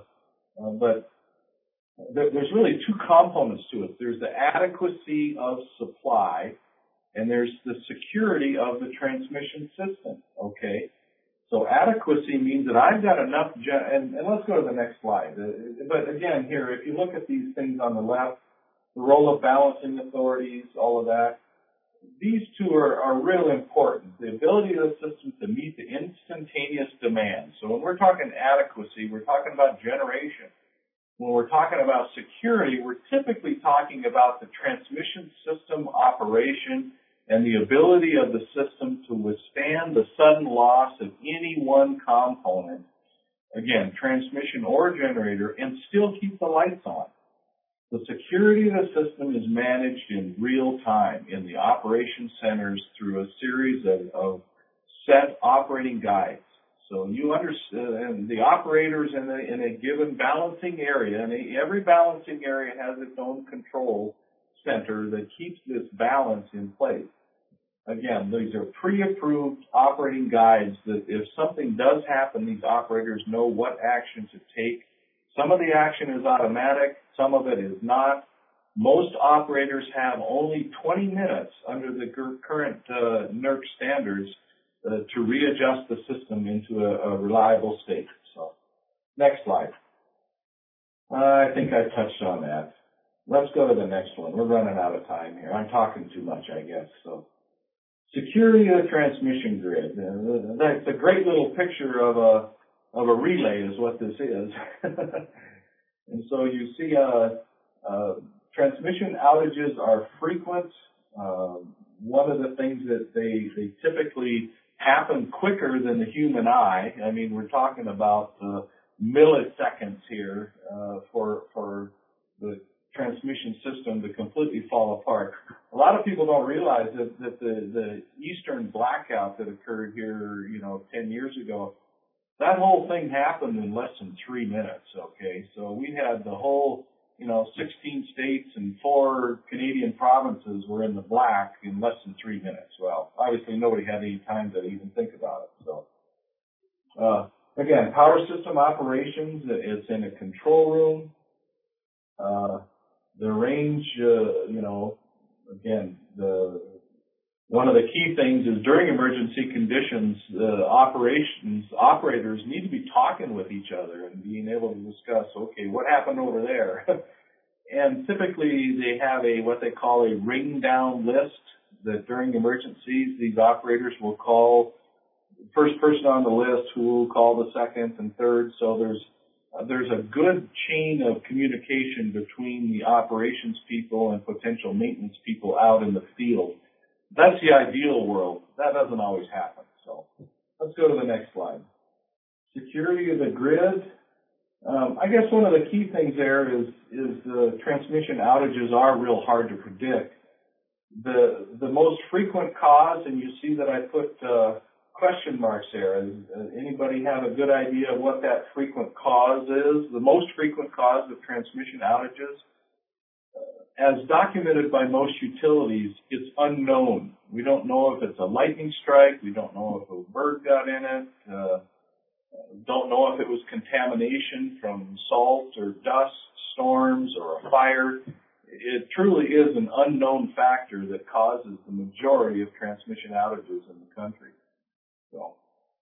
but there's really two components to it. There's the adequacy of supply, and there's the security of the transmission system, okay? So adequacy means that I've got enough, and let's go to the next slide. But again, here, if you look at these things on the left, the role of balancing authorities, all of that, these two are real important. The ability of the system to meet the instantaneous demand. So when we're talking adequacy, we're talking about generation. When we're talking about security, we're typically talking about the transmission system operation and the ability of the system to withstand the sudden loss of any one component, again, transmission or generator, and still keep the lights on. The security of the system is managed in real time in the operation centers through a series of set operating guides. So you understand the operators in a given balancing area, and every balancing area has its own control center that keeps this balance in place. Again, these are pre-approved operating guides that if something does happen, these operators know what action to take. Some of the action is automatic, some of it is not. Most operators have only 20 minutes under the current NERC standards to readjust the system into a reliable state. So, next slide. I think I touched on that. Let's go to the next one. We're running out of time here. I'm talking too much, I guess. So, security of the transmission grid. That's a great little picture of a relay is what this is. And so you see transmission outages are frequent. One of the things that they typically happen quicker than the human eye. I mean, we're talking about milliseconds here for the transmission system to completely fall apart. A lot of people don't realize that the Eastern blackout that occurred here, 10 years ago, that whole thing happened in less than 3 minutes, okay? So we had the whole, 16 states and 4 Canadian provinces were in the black in less than 3 minutes. Well, obviously nobody had any time to even think about it. So, again, power system operations, it's in a control room. The range, again, one of the key things is during emergency conditions, operators need to be talking with each other and being able to discuss, okay, what happened over there? And typically they have what they call a ring down list that during emergencies, these operators will call the first person on the list who will call the second and third. So there's a good chain of communication between the operations people and potential maintenance people out in the field. That's the ideal world. That doesn't always happen. So let's go to the next slide. Security of the grid. I guess one of the key things there is the transmission outages are real hard to predict. The most frequent cause, and you see that I put question marks there. Anybody have a good idea of what that frequent cause is? The most frequent cause of transmission outages, as documented by most utilities, it's unknown. We don't know if it's a lightning strike. We don't know if a bird got in it. Don't know if it was contamination from salt or dust, storms, or a fire. It truly is an unknown factor that causes the majority of transmission outages in the country. So,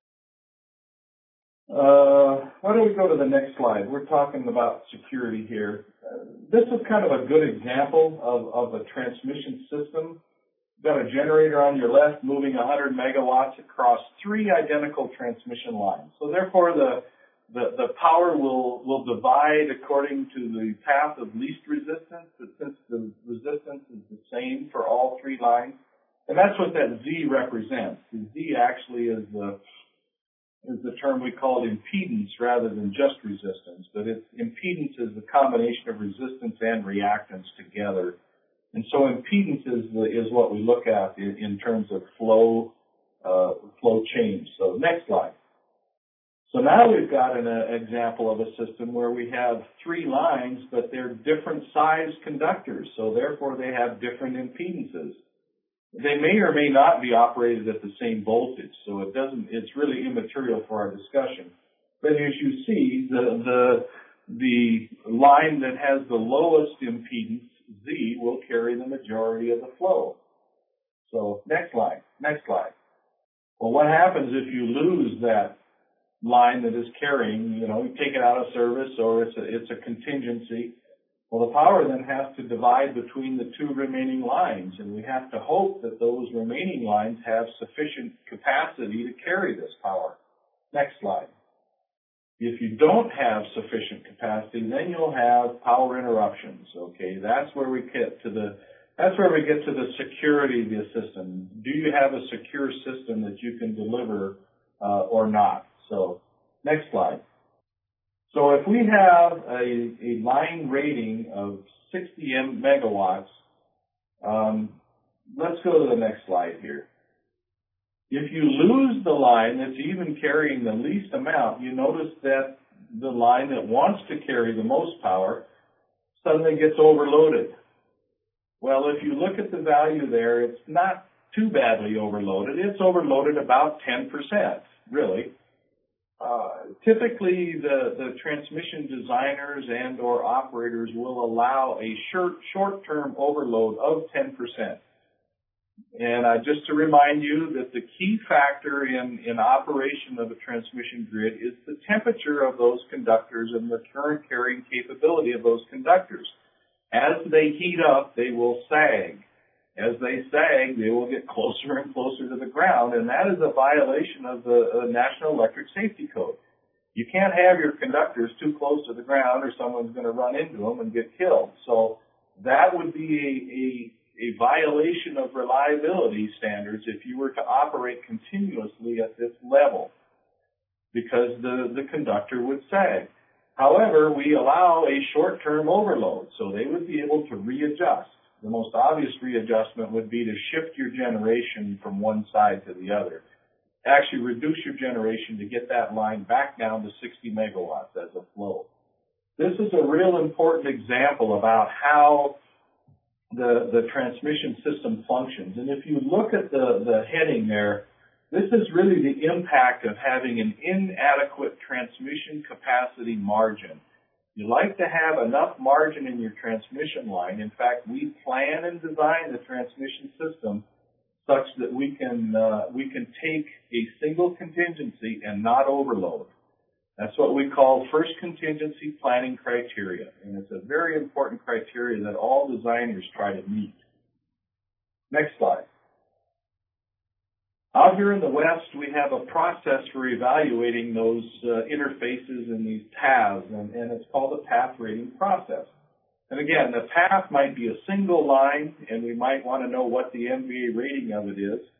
why don't we go to the next slide? We're talking about security here. This is kind of a good example of a transmission system. You've got a generator on your left moving 100 megawatts across 3 identical transmission lines. So therefore, the power will divide according to the path of least resistance, but since the resistance is the same for all 3 lines, and that's what that Z represents. The Z actually is the term we call impedance rather than just resistance, but impedance is the combination of resistance and reactance together. And so impedance is what we look at in terms of flow change. So next slide. So now we've got an example of a system where we have 3 lines, but they're different size conductors, so therefore they have different impedances. They may or may not be operated at the same voltage, so it's really immaterial for our discussion. But as you see, the line that has the lowest impedance, Z, will carry the majority of the flow. So next slide. Well, what happens if you lose that line that is carrying, you take it out of service or it's a contingency? Well, the power then has to divide between the 2 remaining lines, and we have to hope that those remaining lines have sufficient capacity to carry this power. Next slide. If you don't have sufficient capacity, then you'll have power interruptions. Okay, that's where we get to the security of the system. Do you have a secure system that you can deliver or not? So, next slide. So if we have a line rating of 60 megawatts, let's go to the next slide here. If you lose the line that's even carrying the least amount, you notice that the line that wants to carry the most power suddenly gets overloaded. Well, if you look at the value there, it's not too badly overloaded. It's overloaded about 10%, really. Typically, the transmission designers and or operators will allow a short-term overload of 10%. And just to remind you that the key factor in operation of a transmission grid is the temperature of those conductors and the current carrying capability of those conductors. As they heat up, they will sag. As they sag, they will get closer and closer to the ground, and that is a violation of the National Electric Safety Code. You can't have your conductors too close to the ground or someone's going to run into them and get killed. So that would be a violation of reliability standards if you were to operate continuously at this level, because the conductor would sag. However, we allow a short-term overload, so they would be able to readjust. The most obvious readjustment would be to shift your generation from one side to the other. Actually reduce your generation to get that line back down to 60 megawatts as a flow. This is a real important example about how the transmission system functions. And if you look at the heading there, this is really the impact of having an inadequate transmission capacity margin. You like to have enough margin in your transmission line. In fact, we plan and design the transmission system such that we can take a single contingency and not overload. That's what we call first contingency planning criteria, and it's a very important criteria that all designers try to meet. Next slide. Out here in the West, we have a process for evaluating those interfaces and these paths, and it's called a path rating process. And again, the path might be a single line, and we might want to know what the MVA rating of it is.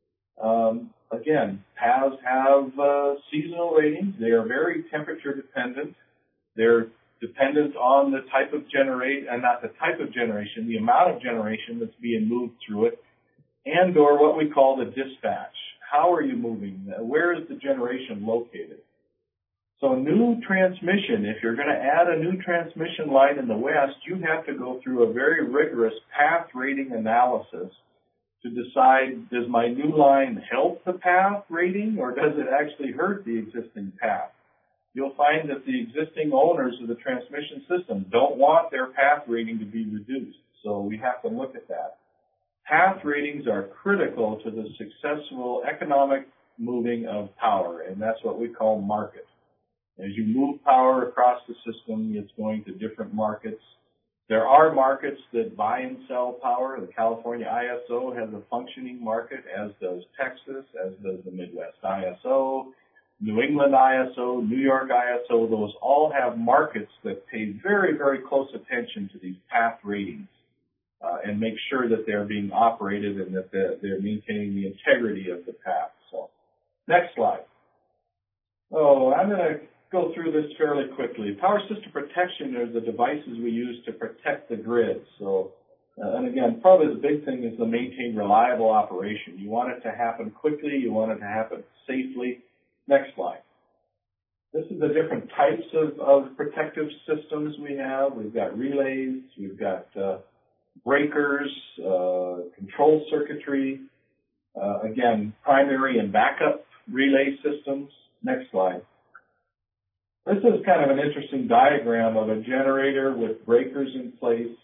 Again, paths have seasonal ratings. They are very temperature dependent. They're dependent on the type of not the type of generation, the amount of generation that's being moved through it, and or what we call the dispatch. How are you moving? Where is the generation located? So new transmission, if you're going to add a new transmission line in the West, you have to go through a very rigorous path rating analysis to decide, does my new line help the path rating or does it actually hurt the existing path? You'll find that the existing owners of the transmission system don't want their path rating to be reduced, so we have to look at that. Path ratings are critical to the successful economic moving of power, and that's what we call market. As you move power across the system, it's going to different markets. There are markets that buy and sell power. The California ISO has a functioning market, as does Texas, as does the Midwest ISO, New England ISO, New York ISO. Those all have markets that pay very, very close attention to these path ratings and make sure that they're being operated and that they're maintaining the integrity of the path. So, next slide. Oh, I'm going to go through this fairly quickly. Power system protection are the devices we use to protect the grid. So, and again, probably the big thing is to maintain reliable operation. You want it to happen quickly. You want it to happen safely. Next slide. This is the different types of protective systems we have. We've got relays. We've got breakers, control circuitry. Again, primary and backup relay systems. Next slide. This is kind of an interesting diagram of a generator with breakers in place.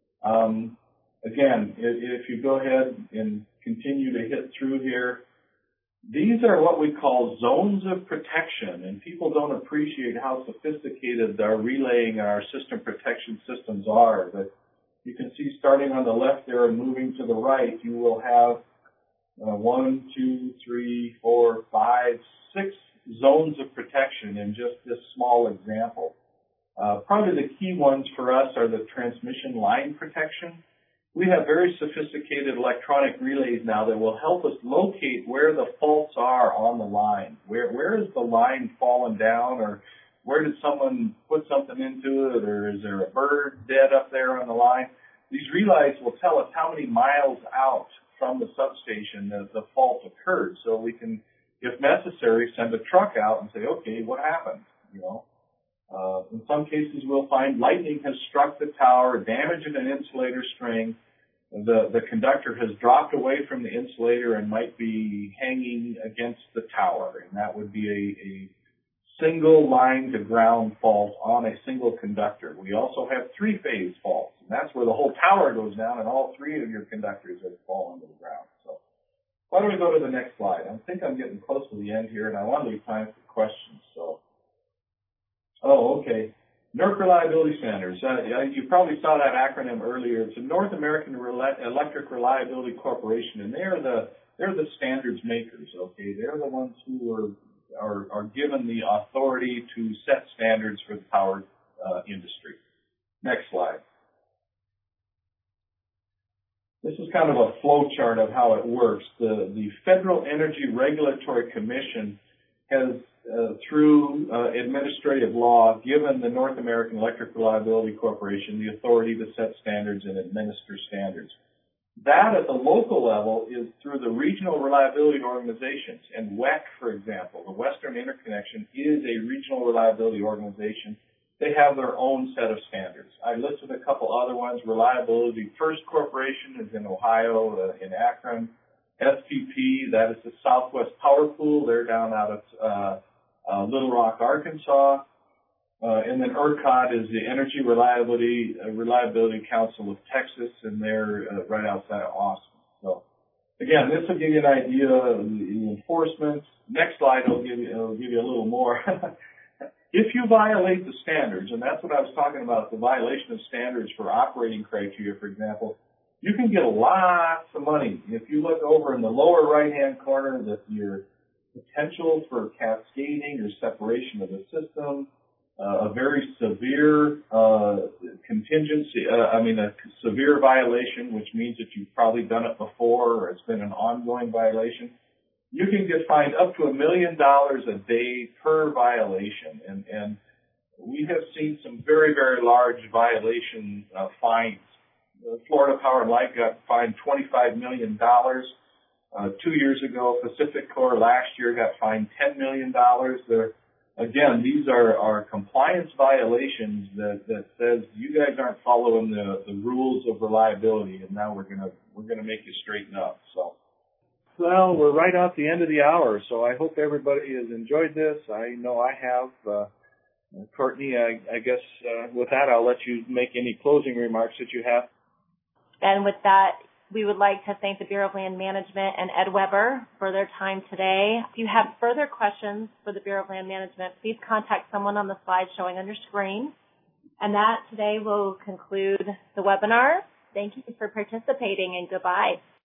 Again, if you go ahead and continue to hit through here, these are what we call zones of protection, and people don't appreciate how sophisticated our relaying and our system protection systems are. But you can see starting on the left there and moving to the right, you will have 1, 2, 3, 4, 5, 6 zones of protection in just this small example. Probably the key ones for us are the transmission line protection. We have very sophisticated electronic relays now that will help us locate where the faults are on the line. Where is the line fallen down, or where did someone put something into it, or is there a bird dead up there on the line? These relays will tell us how many miles out from the substation the fault occurred, so we can, if necessary, send a truck out and say, okay, what happened? In some cases, we'll find lightning has struck the tower, damaging an insulator string. The conductor has dropped away from the insulator and might be hanging against the tower, and that would be a single line to ground fault on a single conductor. We also have three-phase faults, and that's where the whole tower goes down and all three of your conductors have fallen to the ground. So why don't we go to the next slide? I think I'm getting close to the end here, and I want to leave time for questions. So, okay. NERC Reliability Standards. You probably saw that acronym earlier. It's a North American Electric Reliability Corporation, and they're the standards makers. Okay, they're the ones who are are given the authority to set standards for the power industry. Next slide. This is kind of a flow chart of how it works. The Federal Energy Regulatory Commission has, through administrative law, given the North American Electric Reliability Corporation the authority to set standards and administer standards. That at the local level is through the regional reliability organizations. And WEC, for example, the Western Interconnection, is a regional reliability organization. They have their own set of standards. I listed a couple other ones. Reliability First Corporation is in Ohio, in Akron. SPP, that is the Southwest Power Pool. They're down out of Little Rock, Arkansas. And then ERCOT is the Energy Reliability Council of Texas, and they're right outside of Austin. So, again, this will give you an idea of the enforcement. Next slide will give you a little more. If you violate the standards, and that's what I was talking about, the violation of standards for operating criteria, for example, you can get lots of money. If you look over in the lower right-hand corner, that your potential for cascading or separation of the system, a very severe contingency, a severe violation, which means that you've probably done it before or it's been an ongoing violation. You can get fined up to $1 million a day per violation. And we have seen some very, very large violation fines. Florida Power and Light got fined $25 million 2 years ago. PacifiCorp last year got fined $10 million. Again, these are compliance violations that says you guys aren't following the rules of reliability, and now we're gonna make you straighten up. So, well, we're right at the end of the hour, so I hope everybody has enjoyed this. I know I have. Courtney, I guess with that, I'll let you make any closing remarks that you have. And with that, we would like to thank the Bureau of Land Management and Ed Weber for their time today. If you have further questions for the Bureau of Land Management, please contact someone on the slide showing on your screen. And that today will conclude the webinar. Thank you for participating, and goodbye.